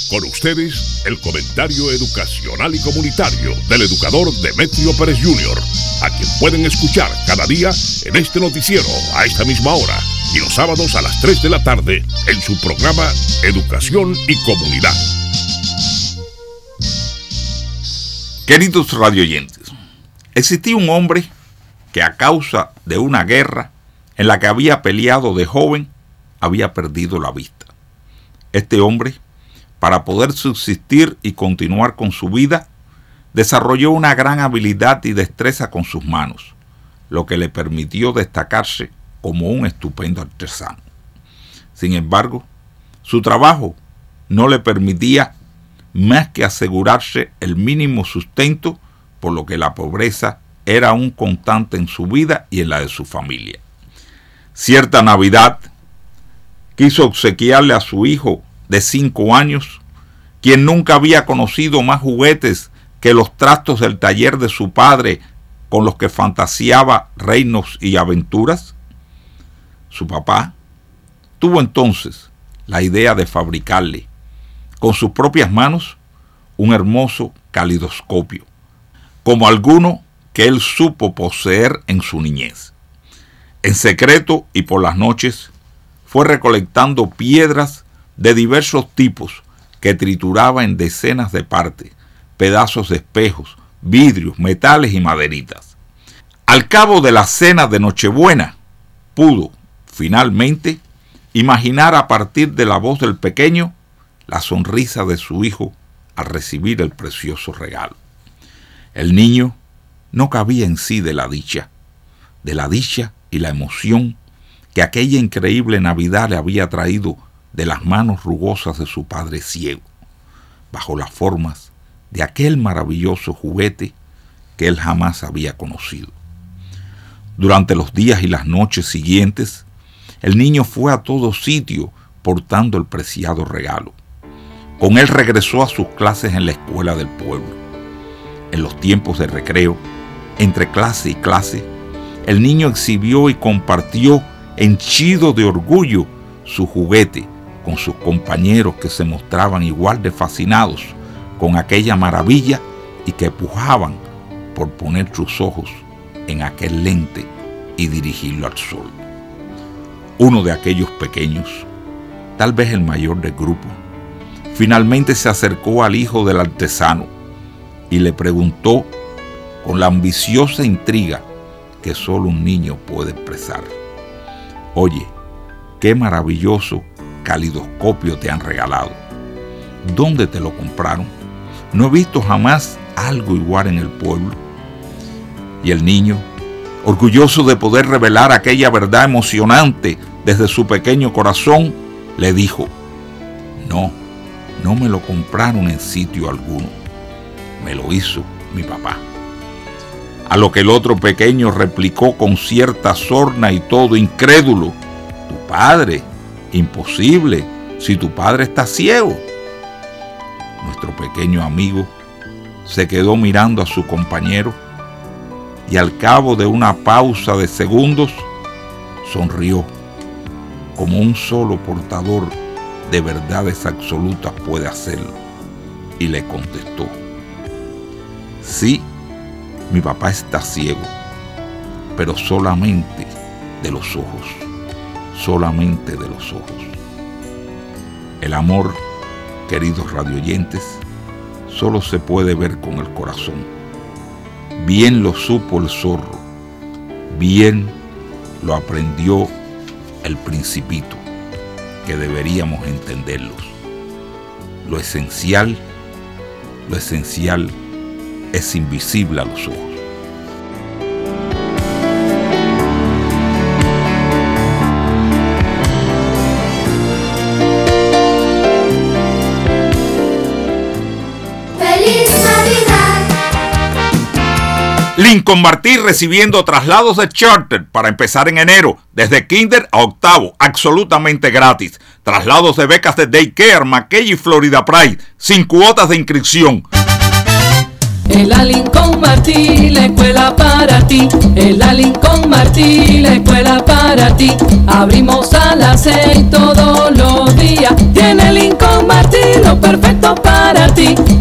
Con ustedes, el comentario educacional y comunitario del educador Demetrio Pérez Jr., a quien pueden escuchar cada día en este noticiero a esta misma hora y los sábados a las 3 de la tarde en su programa Educación y Comunidad. Queridos radioyentes, existía un hombre que a causa de una guerra en la que había peleado de joven, había perdido la vista. Este hombre, para poder subsistir y continuar con su vida, desarrolló una gran habilidad y destreza con sus manos, lo que le permitió destacarse como un estupendo artesano. Sin embargo, su trabajo no le permitía más que asegurarse el mínimo sustento, por lo que la pobreza era un constante en su vida y en la de su familia. Cierta Navidad, quiso obsequiarle a su hijo de 5 años, quien nunca había conocido más juguetes que los trastos del taller de su padre con los que fantaseaba reinos y aventuras. Su papá tuvo entonces la idea de fabricarle con sus propias manos un hermoso calidoscopio, como alguno que él supo poseer en su niñez. En secreto y por las noches fue recolectando piedras de diversos tipos que trituraba en decenas de partes, pedazos de espejos, vidrios, metales y maderitas. Al cabo de la cena de Nochebuena, pudo, finalmente, imaginar a partir de la voz del pequeño la sonrisa de su hijo al recibir el precioso regalo. El niño no cabía en sí de la dicha y la emoción que aquella increíble Navidad le había traído de las manos rugosas de su padre ciego, bajo las formas de aquel maravilloso juguete que él jamás había conocido. Durante los días y las noches siguientes, el niño fue a todo sitio portando el preciado regalo. Con él regresó a sus clases en la escuela del pueblo. En los tiempos de recreo, entre clase y clase, el niño exhibió y compartió, henchido de orgullo, su juguete con sus compañeros, que se mostraban igual de fascinados con aquella maravilla y que pujaban por poner sus ojos en aquel lente y dirigirlo al sol. Uno de aquellos pequeños, tal vez el mayor del grupo, finalmente se acercó al hijo del artesano y le preguntó con la ambiciosa intriga que solo un niño puede expresar: «Oye, qué maravilloso calidoscopio te han regalado. ¿Dónde te lo compraron? No he visto jamás algo igual en el pueblo». Y el niño, orgulloso de poder revelar aquella verdad emocionante desde su pequeño corazón, le dijo: No me lo compraron en sitio alguno. Me lo hizo mi papá. A lo que el otro pequeño replicó con cierta sorna y todo incrédulo: «¿Tu padre? Imposible, si tu padre está ciego». Nuestro pequeño amigo se quedó mirando a su compañero y al cabo de una pausa de segundos sonrió, como un solo portador de verdades absolutas puede hacerlo, y le contestó: «Sí, mi papá está ciego, pero solamente de los ojos, solamente de los ojos». El amor, queridos radioyentes, solo se puede ver con el corazón. Bien lo supo el zorro, bien lo aprendió el Principito, que deberíamos entenderlos. Lo esencial es invisible a los ojos. Lincoln Martí recibiendo traslados de charter para empezar en enero, desde kinder a octavo, absolutamente gratis. Traslados de becas de Daycare, McKay y Florida Pride, sin cuotas de inscripción. En la Lincoln Martí, la escuela para ti. En la Lincoln Martí, la escuela para ti. Abrimos a las 6 todos los días. Tiene Lincoln Martí lo perfecto ti.